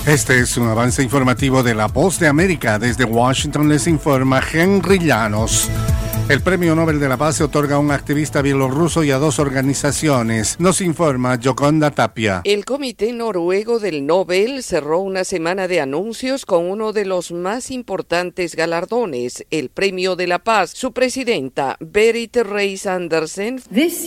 Este es un avance informativo de La Voz de América. Desde Washington les informa Henry Llanos. El Premio Nobel de la Paz se otorga a un activista bielorruso y a 2 organizaciones. Nos informa Yoconda Tapia. El Comité Noruego del Nobel cerró una semana de anuncios con uno de los más importantes galardones, el Premio de la Paz. Su presidenta, Berit Reiss-Andersen.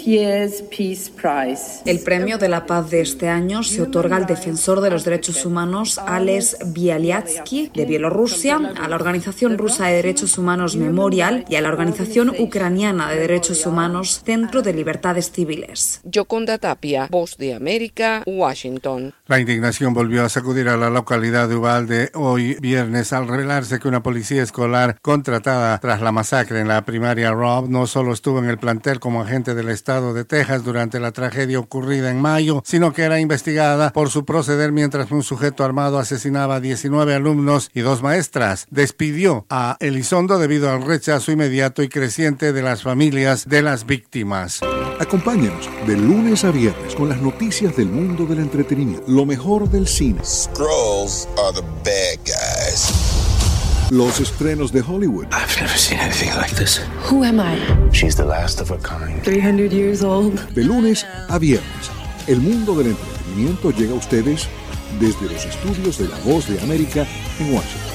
El Premio de la Paz de este año se otorga al defensor de los derechos humanos Ales Bialiatski de Bielorrusia, a la Organización Rusa de Derechos Humanos Memorial y a la Organización Ucraniana de Derechos Humanos Centro de Libertades Civiles. Yoconda Tapia, Voz de América, Washington. La indignación volvió a sacudir a la localidad de Uvalde hoy viernes al revelarse que una policía escolar contratada tras la masacre en la primaria Robb no solo estuvo en el plantel como agente del estado de Texas durante la tragedia ocurrida en mayo, sino que era investigada por su proceder mientras un sujeto armado asesinaba a 19 alumnos y 2 maestras. Despidió a Elizondo debido al rechazo inmediato y creciente de las familias de las víctimas. Acompáñanos de lunes a viernes con las noticias del mundo del entretenimiento, lo mejor del cine. Skrulls are the bad guys. Los estrenos de Hollywood. I've never seen anything like this. Who am I? She's the last of her kind. 300 years old. De lunes a viernes, el mundo del entretenimiento llega a ustedes desde los estudios de La Voz de América en Washington.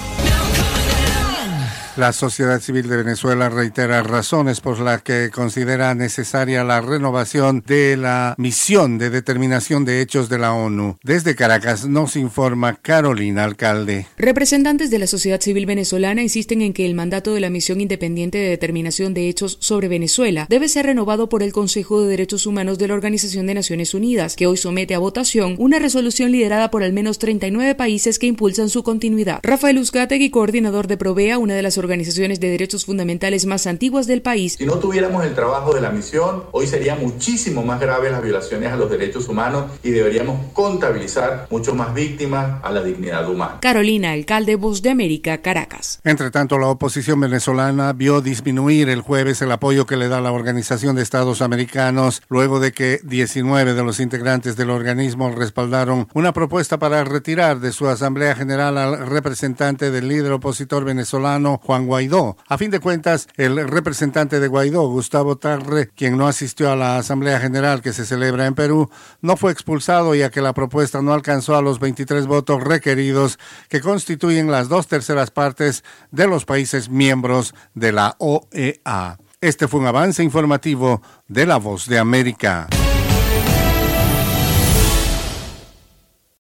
La sociedad civil de Venezuela reitera razones por las que considera necesaria la renovación de la misión de determinación de hechos de la ONU. Desde Caracas nos informa Carolina Alcalde. Representantes de la sociedad civil venezolana insisten en que el mandato de la misión independiente de determinación de hechos sobre Venezuela debe ser renovado por el Consejo de Derechos Humanos de la Organización de Naciones Unidas, que hoy somete a votación una resolución liderada por al menos 39 países que impulsan su continuidad. Rafael Uzcategui, coordinador de Provea, una de las organizaciones de derechos fundamentales más antiguas del país. Si no tuviéramos el trabajo de la misión, hoy sería muchísimo más grave las violaciones a los derechos humanos y deberíamos contabilizar mucho más víctimas a la dignidad humana. Carolina Alcalde, Voz de América, Caracas. Entre tanto, la oposición venezolana vio disminuir el jueves el apoyo que le da la Organización de Estados Americanos luego de que 19 de los integrantes del organismo respaldaron una propuesta para retirar de su Asamblea General al representante del líder opositor venezolano, Juan Guaidó. A fin de cuentas, el representante de Guaidó, Gustavo Tarre, quien no asistió a la Asamblea General que se celebra en Perú, no fue expulsado ya que la propuesta no alcanzó a los 23 votos requeridos que constituyen las 2/3 partes de los países miembros de la OEA. Este fue un avance informativo de La Voz de América.